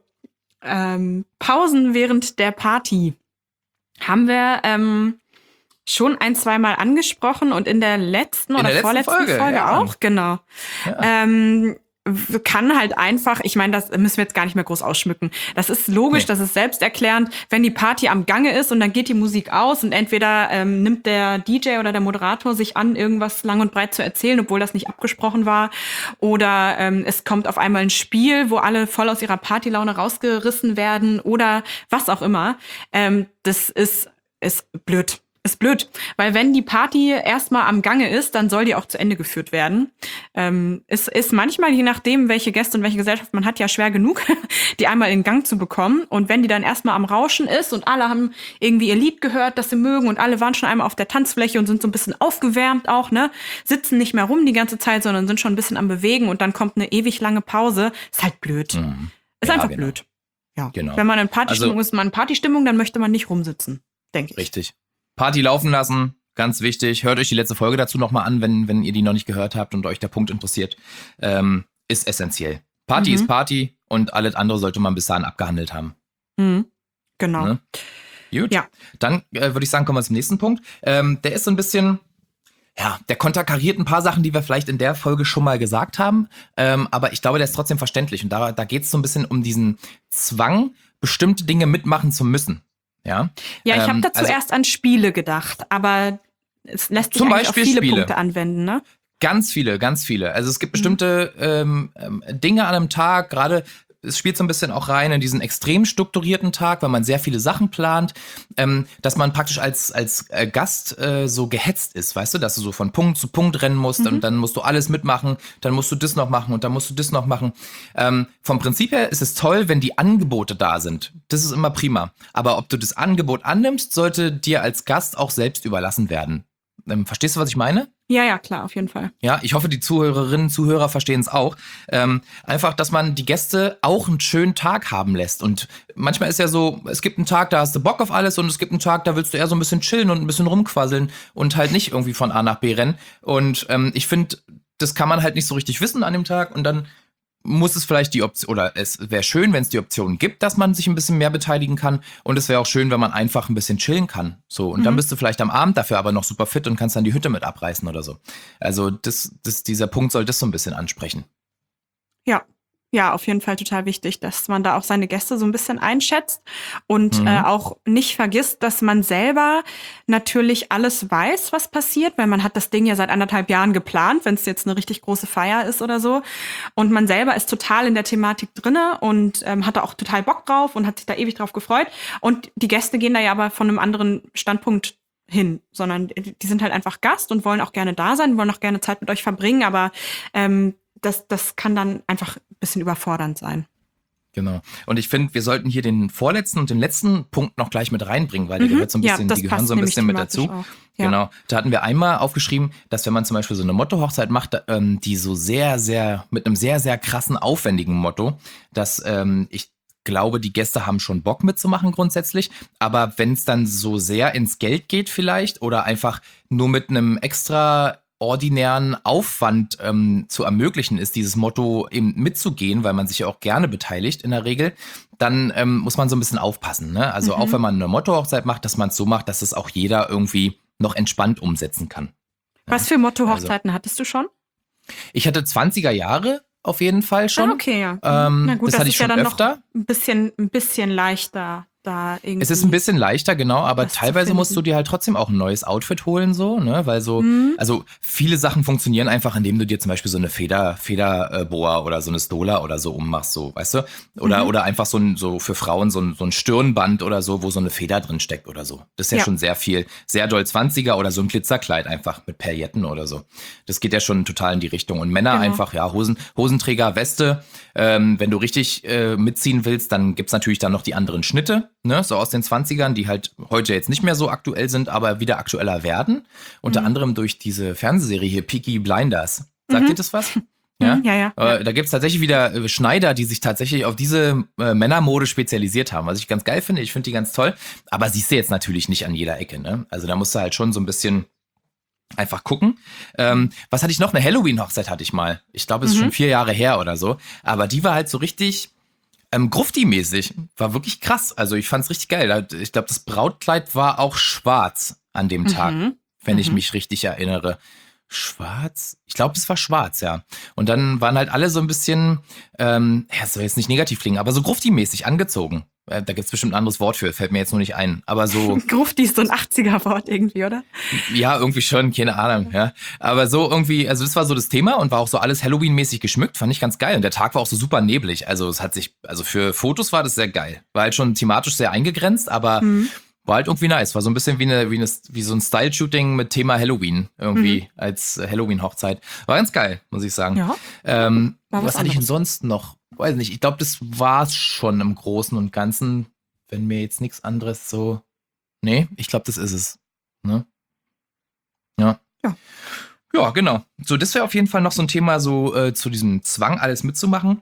Ähm, Pausen während der Party haben wir ähm, schon ein, zweimal angesprochen und in der letzten In oder der letzten vorletzten Folge, Folge, ja. auch, genau. Ja. Ähm, w- kann halt einfach, ich meine, das müssen wir jetzt gar nicht mehr groß ausschmücken. Das ist logisch, Nee. das ist selbsterklärend, wenn die Party am Gange ist und dann geht die Musik aus und entweder ähm, nimmt der D J oder der Moderator sich an, irgendwas lang und breit zu erzählen, obwohl das nicht abgesprochen war, oder ähm, es kommt auf einmal ein Spiel, wo alle voll aus ihrer Partylaune rausgerissen werden oder was auch immer. Ähm, das ist, ist blöd. Ist blöd, weil wenn die Party erstmal am Gange ist, dann soll die auch zu Ende geführt werden. Ähm, es ist manchmal, je nachdem, welche Gäste und welche Gesellschaft man hat, ja schwer genug, die einmal in Gang zu bekommen. Und wenn die dann erstmal am Rauschen ist und alle haben irgendwie ihr Lied gehört, das sie mögen und alle waren schon einmal auf der Tanzfläche und sind so ein bisschen aufgewärmt auch, ne, sitzen nicht mehr rum die ganze Zeit, sondern sind schon ein bisschen am Bewegen und dann kommt eine ewig lange Pause, ist halt blöd. Mhm. Ist Ja, einfach genau. blöd. Ja. Genau. Wenn man in Partystimmung Also- ist, man in Partystimmung, dann möchte man nicht rumsitzen, denke ich. Richtig. Party laufen lassen, ganz wichtig. Hört euch die letzte Folge dazu nochmal an, wenn, wenn ihr die noch nicht gehört habt und euch der Punkt interessiert. Ähm, ist essentiell. Party Mhm. ist Party und alles andere sollte man bis dahin abgehandelt haben. Mhm. Genau. Ne? Gut. Ja. Dann äh, würde ich sagen, kommen wir zum nächsten Punkt. Ähm, der ist so ein bisschen, ja, der konterkariert ein paar Sachen, die wir vielleicht in der Folge schon mal gesagt haben. Ähm, aber ich glaube, der ist trotzdem verständlich. Und da, da geht es so ein bisschen um diesen Zwang, bestimmte Dinge mitmachen zu müssen. Ja, Ja, ich habe Ähm, da also- zuerst an Spiele gedacht, aber es lässt sich Zum eigentlich Beispiel auf viele Spiele. Punkte anwenden, ne? Ganz viele, ganz viele. Also es gibt bestimmte ähm, ähm, Dinge an einem Tag, gerade es spielt so ein bisschen auch rein in diesen extrem strukturierten Tag, weil man sehr viele Sachen plant, ähm, dass man praktisch als, als äh, Gast äh, so gehetzt ist, weißt du, dass du so von Punkt zu Punkt rennen musst Mhm. und dann musst du alles mitmachen, dann musst du das noch machen und dann musst du das noch machen. Ähm, vom Prinzip her ist es toll, wenn die Angebote da sind. Das ist immer prima. Aber ob du das Angebot annimmst, sollte dir als Gast auch selbst überlassen werden. Ähm, verstehst du, was ich meine? Ja, ja, klar, auf jeden Fall. Ja, ich hoffe, die Zuhörerinnen und Zuhörer verstehen es auch. Ähm, einfach, dass man die Gäste auch einen schönen Tag haben lässt. Und manchmal ist ja so, es gibt einen Tag, da hast du Bock auf alles und es gibt einen Tag, da willst du eher so ein bisschen chillen und ein bisschen rumquasseln und halt nicht irgendwie von A nach B rennen. Und ähm, ich finde, das kann man halt nicht so richtig wissen an dem Tag und dann muss es vielleicht die Option, oder es wäre schön, wenn es die Option gibt, dass man sich ein bisschen mehr beteiligen kann. Und es wäre auch schön, wenn man einfach ein bisschen chillen kann. So, und dann Mhm. bist du vielleicht am Abend dafür aber noch super fit und kannst dann die Hütte mit abreißen oder so. Also das, das, dieser Punkt soll das so ein bisschen ansprechen. Ja. Ja, auf jeden Fall total wichtig, dass man da auch seine Gäste so ein bisschen einschätzt und Mhm. äh, auch nicht vergisst, dass man selber natürlich alles weiß, was passiert, weil man hat das Ding ja seit anderthalb Jahren geplant, wenn es jetzt eine richtig große Feier ist oder so. Und man selber ist total in der Thematik drinne und ähm, hat da auch total Bock drauf und hat sich da ewig drauf gefreut. Und die Gäste gehen da ja aber von einem anderen Standpunkt hin, sondern die sind halt einfach Gast und wollen auch gerne da sein, wollen auch gerne Zeit mit euch verbringen, aber ähm, das, das kann dann einfach ein bisschen überfordernd sein. Genau. Und ich finde, wir sollten hier den vorletzten und den letzten Punkt noch gleich mit reinbringen, weil der Mhm. gehört so ein Ja, bisschen, das die gehören passt so ein nämlich bisschen mit thematisch dazu. auch. Ja. Genau. Da hatten wir einmal aufgeschrieben, dass wenn man zum Beispiel so eine Motto-Hochzeit macht, da, ähm, die so sehr, sehr, mit einem sehr, sehr krassen, aufwendigen Motto, dass ähm, ich glaube, die Gäste haben schon Bock mitzumachen grundsätzlich, aber wenn es dann so sehr ins Geld geht vielleicht oder einfach nur mit einem extra ordinären Aufwand ähm, zu ermöglichen ist, dieses Motto eben mitzugehen, weil man sich ja auch gerne beteiligt in der Regel, dann ähm, muss man so ein bisschen aufpassen. Ne? Also Mhm. auch wenn man eine Motto-Hochzeit macht, dass man es so macht, dass es auch jeder irgendwie noch entspannt umsetzen kann. Was für Motto-Hochzeiten hattest du schon? Ich hatte zwanziger Jahre auf jeden Fall schon. Ah, okay, ja. Ähm, Na gut, das das hatte ist ich ja schon dann öfter. noch ein bisschen, ein bisschen leichter da irgendwie. Es ist ein bisschen leichter, genau, aber was zu teilweise musst du finden. dir halt trotzdem auch ein neues Outfit holen, so, ne, weil so, Mhm. also viele Sachen funktionieren einfach, indem du dir zum Beispiel so eine Feder, Federboa oder so eine Stola oder so ummachst, so, weißt du, oder, Mhm. oder einfach so ein, so für Frauen so ein, so ein Stirnband oder so, wo so eine Feder drin steckt oder so. Das ist ja, Ja. schon sehr viel, sehr doll zwanziger oder so ein Glitzerkleid einfach mit Pailletten oder so. Das geht ja schon total in die Richtung. Und Männer Genau. einfach, ja, Hosen, Hosenträger, Weste. Ähm, wenn du richtig äh, mitziehen willst, dann gibt's natürlich dann noch die anderen Schnitte, ne, so aus den zwanzigern, die halt heute jetzt nicht mehr so aktuell sind, aber wieder aktueller werden. Unter Mhm. anderem durch diese Fernsehserie hier, Peaky Blinders. Sagt Mhm. dir das was? Ja, Mhm, ja, ja. Äh, da gibt's tatsächlich wieder äh, Schneider, die sich tatsächlich auf diese äh, Männermode spezialisiert haben, was ich ganz geil finde. Ich finde die ganz toll. Aber siehst du jetzt natürlich nicht an jeder Ecke, ne? Also da musst du halt schon so ein bisschen Einfach gucken. Ähm, was hatte ich noch? Eine Halloween-Hochzeit hatte ich mal. Ich glaube, es ist Mhm. schon vier Jahre her oder so. Aber die war halt so richtig ähm, Grufti-mäßig. War wirklich krass. Also ich fand's richtig geil. Da- Ich glaube, das Brautkleid war auch schwarz an dem Tag, Mhm. wenn ich Mhm. mich richtig erinnere. Schwarz? Ich glaube, es war schwarz, ja. Und dann waren halt alle so ein bisschen, ähm, ja, soll jetzt nicht negativ klingen, aber so Grufti-mäßig angezogen. Äh, da gibt's bestimmt ein anderes Wort für, fällt mir jetzt nur nicht ein. Aber so, Grufti ist so ein achtziger-Wort irgendwie, oder? ja, irgendwie schon, keine Ahnung, ja. Aber so irgendwie, also das war so das Thema und war auch so alles Halloween-mäßig geschmückt, fand ich ganz geil. Und der Tag war auch so super neblig. Also es hat sich, also für Fotos war das sehr geil. War halt schon thematisch sehr eingegrenzt, aber Mhm. war halt irgendwie nice. War so ein bisschen wie, eine, wie, eine, wie so ein Style-Shooting mit Thema Halloween irgendwie Mhm. als äh, Halloween-Hochzeit. War ganz geil, muss ich sagen. Ja, Ähm, war was was hatte ich denn anderes. sonst noch? Weiß nicht. Ich glaube, das war's schon im Großen und Ganzen, wenn mir jetzt nichts anderes so. Nee, ich glaube, das ist es. Ne? Ja. Ja. Ja, genau. So, das wäre auf jeden Fall noch so ein Thema, so äh, zu diesem Zwang, alles mitzumachen.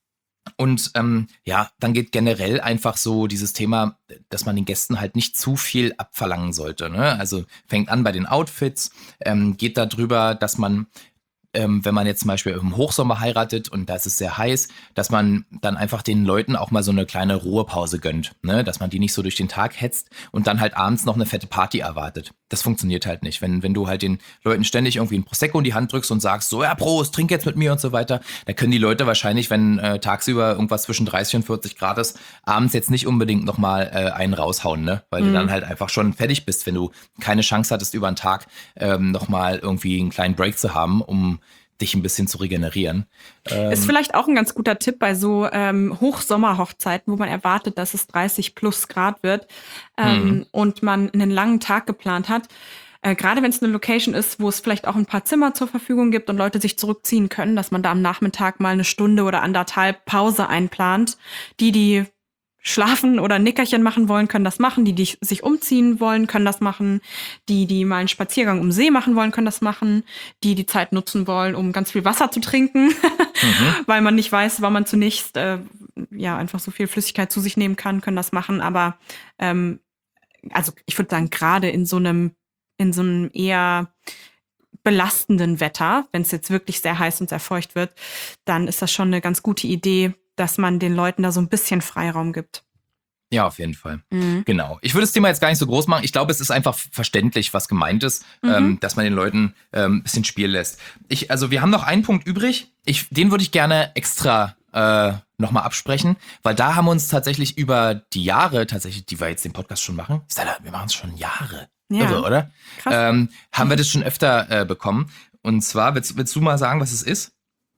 Und ähm, ja, dann geht generell einfach so dieses Thema, dass man den Gästen halt nicht zu viel abverlangen sollte. Ne? Also fängt an bei den Outfits, ähm, geht darüber, dass man, ähm, wenn man jetzt zum Beispiel im Hochsommer heiratet und da ist es sehr heiß, dass man dann einfach den Leuten auch mal so eine kleine Ruhepause gönnt. Ne? Dass man die nicht so durch den Tag hetzt und dann halt abends noch eine fette Party erwartet. Das funktioniert halt nicht. Wenn, wenn du halt den Leuten ständig irgendwie ein Prosecco in die Hand drückst und sagst, so, ja, Prost, trink jetzt mit mir und so weiter, da können die Leute wahrscheinlich, wenn äh, tagsüber irgendwas zwischen dreißig und vierzig Grad ist, abends jetzt nicht unbedingt nochmal äh, einen raushauen, ne? Weil du dann halt einfach schon fertig bist, wenn du keine Chance hattest, über den Tag ähm, nochmal irgendwie einen kleinen Break zu haben, um dich ein bisschen zu regenerieren. Ist vielleicht auch ein ganz guter Tipp bei so ähm, Hochsommerhochzeiten, wo man erwartet, dass es dreißig plus Grad wird ähm, Mhm. und man einen langen Tag geplant hat. Äh, Gerade wenn es eine Location ist, wo es vielleicht auch ein paar Zimmer zur Verfügung gibt und Leute sich zurückziehen können, dass man da am Nachmittag mal eine Stunde oder anderthalb Pause einplant. Die, die schlafen oder ein Nickerchen machen wollen, können das machen. Die, die sich umziehen wollen, können das machen. Die, die mal einen Spaziergang um See machen wollen, können das machen. Die, die Zeit nutzen wollen, um ganz viel Wasser zu trinken, Mhm. weil man nicht weiß, wann man zunächst äh, ja einfach so viel Flüssigkeit zu sich nehmen kann, können das machen. Aber ähm, also ich würde sagen, gerade in so einem in so einem eher belastenden Wetter, wenn es jetzt wirklich sehr heiß und sehr feucht wird, dann ist das schon eine ganz gute Idee, dass man den Leuten da so ein bisschen Freiraum gibt. Ja, auf jeden Fall. Mhm. Genau. Ich würde das Thema jetzt gar nicht so groß machen. Ich glaube, es ist einfach verständlich, was gemeint ist, Mhm. ähm, dass man den Leuten ähm, ein bisschen Spiel lässt. Ich, also wir haben noch einen Punkt übrig. Ich, den würde ich gerne extra äh, nochmal absprechen, weil da haben wir uns tatsächlich über die Jahre, tatsächlich, die wir jetzt den Podcast schon machen, ist da, wir machen es schon Jahre. Ja. Irre, oder? Krass. Ähm, haben wir das schon öfter äh, bekommen. Und zwar, willst, willst du mal sagen, was es ist?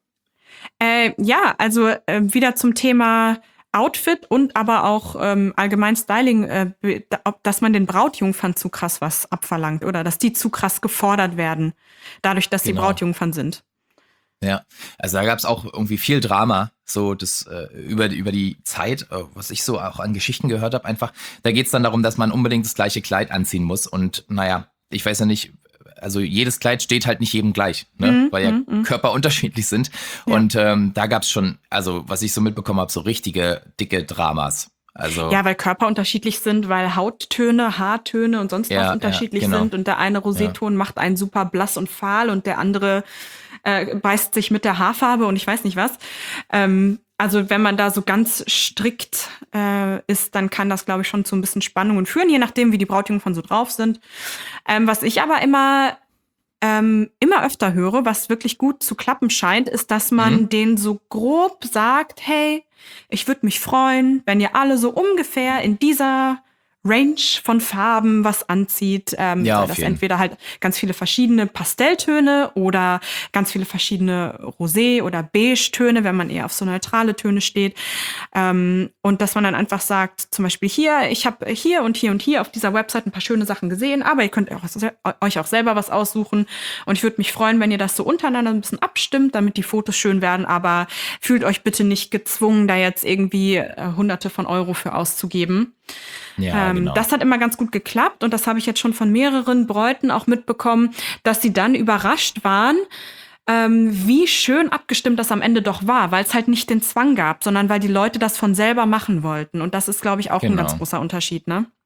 Äh, ja, also äh, wieder zum Thema Outfit und aber auch ähm, allgemein Styling, äh, be- da- ob, dass man den Brautjungfern zu krass was abverlangt oder dass die zu krass gefordert werden, dadurch, dass sie Genau. Brautjungfern sind. Ja, also da gab es auch irgendwie viel Drama, so das äh, über, über die Zeit, äh, was ich so auch an Geschichten gehört habe, einfach. Da geht's dann darum, dass man unbedingt das gleiche Kleid anziehen muss. Und naja, ich weiß ja nicht, also jedes Kleid steht halt nicht jedem gleich, ne? Mhm, Weil ja mhm, mhm. Körper unterschiedlich sind. Ja. Und ähm, da gab's schon, also was ich so mitbekommen habe, so richtige dicke Dramas. Also Ja, weil Körper unterschiedlich sind, weil Hauttöne, Haartöne und sonst Ja, was ja, unterschiedlich genau. sind. Und der eine Roséton macht einen super blass und fahl und der andere äh, beißt sich mit der Haarfarbe und ich weiß nicht was. Ähm, also wenn man da so ganz strikt äh, ist, dann kann das, glaube ich, schon zu ein bisschen Spannungen führen, je nachdem, wie die Brautjungfern so drauf sind. Ähm, was ich aber immer ähm, immer öfter höre, was wirklich gut zu klappen scheint, ist, dass man Mhm. denen so grob sagt, hey, ich würde mich freuen, wenn ihr alle so ungefähr in dieser Range von Farben was anzieht. Ähm, Ja, sei auf das jeden. entweder halt ganz viele verschiedene Pastelltöne oder ganz viele verschiedene Rosé- oder Beige-Töne, wenn man eher auf so neutrale Töne steht. Ähm, und dass man dann einfach sagt, zum Beispiel hier, ich habe hier und hier und hier auf dieser Website ein paar schöne Sachen gesehen, aber ihr könnt auch, euch auch selber was aussuchen. Und ich würde mich freuen, wenn ihr das so untereinander ein bisschen abstimmt, damit die Fotos schön werden. Aber fühlt euch bitte nicht gezwungen, da jetzt irgendwie äh, Hunderte von Euro für auszugeben. Ja, ähm, genau. Das hat immer ganz gut geklappt und das habe ich jetzt schon von mehreren Bräuten auch mitbekommen, dass sie dann überrascht waren, ähm, wie schön abgestimmt das am Ende doch war, weil es halt nicht den Zwang gab, sondern weil die Leute das von selber machen wollten. Und das ist, glaube ich, auch ein Genau. ganz großer Unterschied, ne?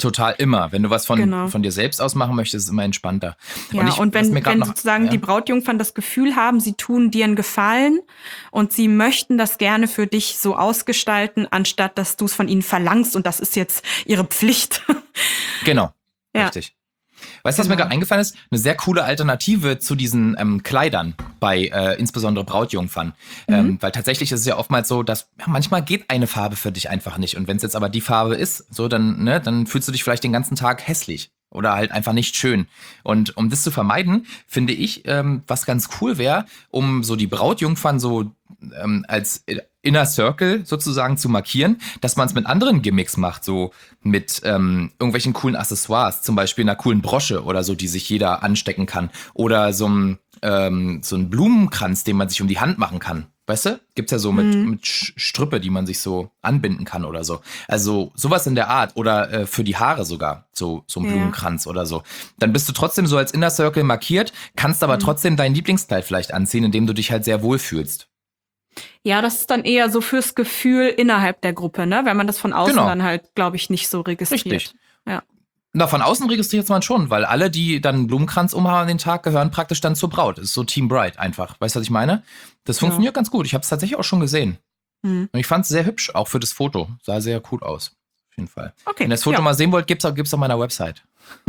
Total immer. Wenn du was von, Genau. von dir selbst aus machen möchtest, ist es immer entspannter. Ja, und, und, ich, und wenn, was mir grad wenn noch, sozusagen ja. die Brautjungfern das Gefühl haben, sie tun dir einen Gefallen und sie möchten das gerne für dich so ausgestalten, anstatt dass du es von ihnen verlangst und das ist jetzt ihre Pflicht. Genau, Ja. richtig. Weißt du, was mir Genau. gerade eingefallen ist? Eine sehr coole Alternative zu diesen ähm, Kleidern bei äh, insbesondere Brautjungfern. Mhm. Ähm, weil tatsächlich ist es ja oftmals so, dass ja, manchmal geht eine Farbe für dich einfach nicht. Und wenn es jetzt aber die Farbe ist, so dann, ne, dann fühlst du dich vielleicht den ganzen Tag hässlich oder halt einfach nicht schön. Und um das zu vermeiden, finde ich, ähm, was ganz cool wäre, um so die Brautjungfern so ähm, als Inner Circle sozusagen zu markieren, dass man es mit anderen Gimmicks macht, so mit ähm, irgendwelchen coolen Accessoires, zum Beispiel einer coolen Brosche oder so, die sich jeder anstecken kann. Oder so ein, ähm, so ein Blumenkranz, den man sich um die Hand machen kann. Weißt du? Gibt's ja so mit, Mhm. mit Sch- Strüppe, die man sich so anbinden kann oder so. Also sowas in der Art. Oder äh, für die Haare sogar, so, so ein Ja. Blumenkranz oder so. Dann bist du trotzdem so als Inner Circle markiert, kannst aber Mhm. trotzdem dein Lieblingskleid vielleicht anziehen, indem du dich halt sehr wohl fühlst. Ja, das ist dann eher so fürs Gefühl innerhalb der Gruppe, ne? Wenn man das von außen Genau. dann halt, glaube ich, nicht so registriert. Richtig. Ja. Na, von außen registriert man schon, weil alle, die dann einen Blumenkranz umhaben an den Tag, gehören praktisch dann zur Braut. Ist so Team Bride einfach. Weißt du, was ich meine? Das Ja. funktioniert ganz gut. Ich habe es tatsächlich auch schon gesehen. Mhm. Und ich fand es sehr hübsch, auch für das Foto. Sah sehr cool aus. Auf jeden Fall. Okay. Wenn ihr das Foto ja. mal sehen wollt, gibt's, auch- gibt's auf meiner Website.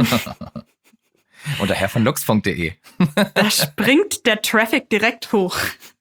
Unter herrvonlux punkt de. Da springt der Traffic direkt hoch.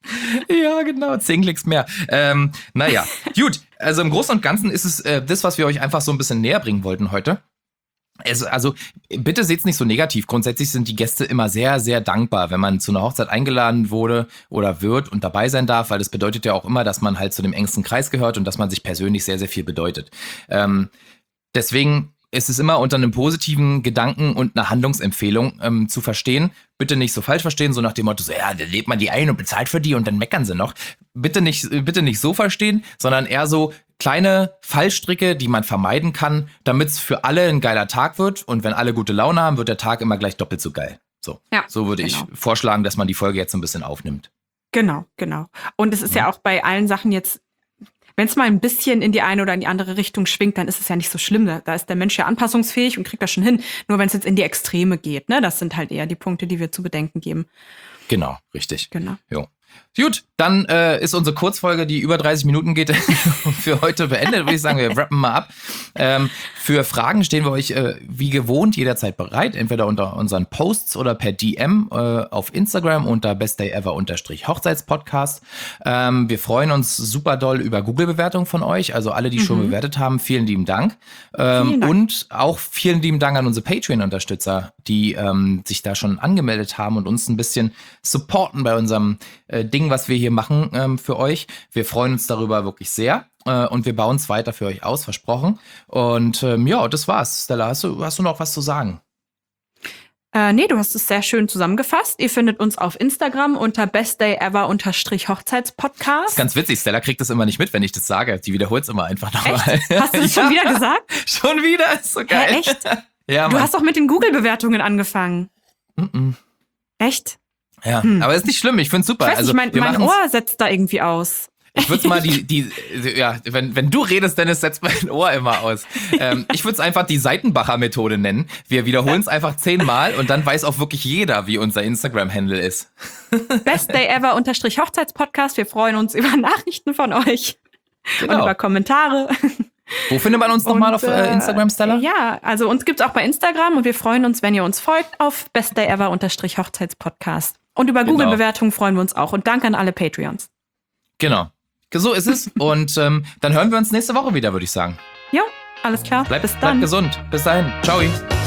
Ja, genau, zehn Klicks mehr. Ähm, naja, gut. Also im Großen und Ganzen ist es äh, das, was wir euch einfach so ein bisschen näher bringen wollten heute. Es, also bitte seht's nicht so negativ. Grundsätzlich sind die Gäste immer sehr, sehr dankbar, wenn man zu einer Hochzeit eingeladen wurde oder wird und dabei sein darf, weil das bedeutet ja auch immer, dass man halt zu dem engsten Kreis gehört und dass man sich persönlich sehr, sehr viel bedeutet. Ähm, deswegen ist es immer unter einem positiven Gedanken und einer Handlungsempfehlung ähm, zu verstehen. Bitte nicht so falsch verstehen, so nach dem Motto, so, ja, dann lädt man die ein und bezahlt für die und dann meckern sie noch. Bitte nicht, bitte nicht so verstehen, sondern eher so kleine Fallstricke, die man vermeiden kann, damit es für alle ein geiler Tag wird. Und wenn alle gute Laune haben, wird der Tag immer gleich doppelt so geil. So, Ja, so würde genau. ich vorschlagen, dass man die Folge jetzt so ein bisschen aufnimmt. Genau, genau. Und es ist ja auch bei allen Sachen jetzt, wenn es mal ein bisschen in die eine oder in die andere Richtung schwingt, dann ist es ja nicht so schlimm. Da, da ist der Mensch ja anpassungsfähig und kriegt das schon hin. Nur wenn es jetzt in die Extreme geht, ne, das sind halt eher die Punkte, die wir zu bedenken geben. Genau, richtig. Genau. Jo. Gut, dann äh, ist unsere Kurzfolge, die über dreißig Minuten geht, für heute beendet, würde ich sagen. Wir wrappen mal ab. Ähm, für Fragen stehen wir euch äh, wie gewohnt jederzeit bereit, entweder unter unseren Posts oder per D M äh, auf Instagram unter bestdayever-hochzeitspodcast. Ähm, wir freuen uns super doll über Google-Bewertungen von euch, also alle, die Mhm. schon bewertet haben, vielen lieben Dank. Ähm, Vielen Dank. Und auch vielen lieben Dank an unsere Patreon-Unterstützer, die ähm, sich da schon angemeldet haben und uns ein bisschen supporten bei unserem äh, Ding, was wir hier machen ähm, für euch. Wir freuen uns darüber wirklich sehr äh, und wir bauen es weiter für euch aus, versprochen. Und ähm, ja, das war's. Stella, hast du, hast du noch was zu sagen? Äh, nee, du hast es sehr schön zusammengefasst. Ihr findet uns auf Instagram unter bestdayever-hochzeitspodcast. Das ist ganz witzig. Stella kriegt das immer nicht mit, wenn ich das sage. Die wiederholt es immer einfach nochmal. Hast du das schon wieder gesagt? Schon wieder? Ist so geil. Hä, echt? Ja, Du Mann. hast doch mit den Google-Bewertungen angefangen. Mm-mm. Echt? Ja, Hm. aber ist nicht schlimm. Ich find's super. Ich weiß also, nicht, mein, wir mein machen's- Ohr setzt da irgendwie aus. Ich würde mal die, die, ja, wenn, wenn du redest, Dennis, setzt mein Ohr immer aus. Ähm, ich würde es einfach die Seitenbacher-Methode nennen. Wir wiederholen es einfach zehnmal und dann weiß auch wirklich jeder, wie unser Instagram-Handle ist. bestdayever-hochzeitspodcast. Wir freuen uns über Nachrichten von euch und Genau. über Kommentare. Wo findet man uns nochmal Und, auf äh, Instagram, Stella? Ja, also uns gibt's auch bei Instagram und wir freuen uns, wenn ihr uns folgt auf bestdayever-hochzeitspodcast. Und über Genau. Google-Bewertungen freuen wir uns auch. Und danke an alle Patreons. Genau. So ist es. Und ähm, dann hören wir uns nächste Woche wieder, würde ich sagen. Jo, alles klar. Bleibt, Bis bleibt dann. gesund. Bis dahin. Ciao.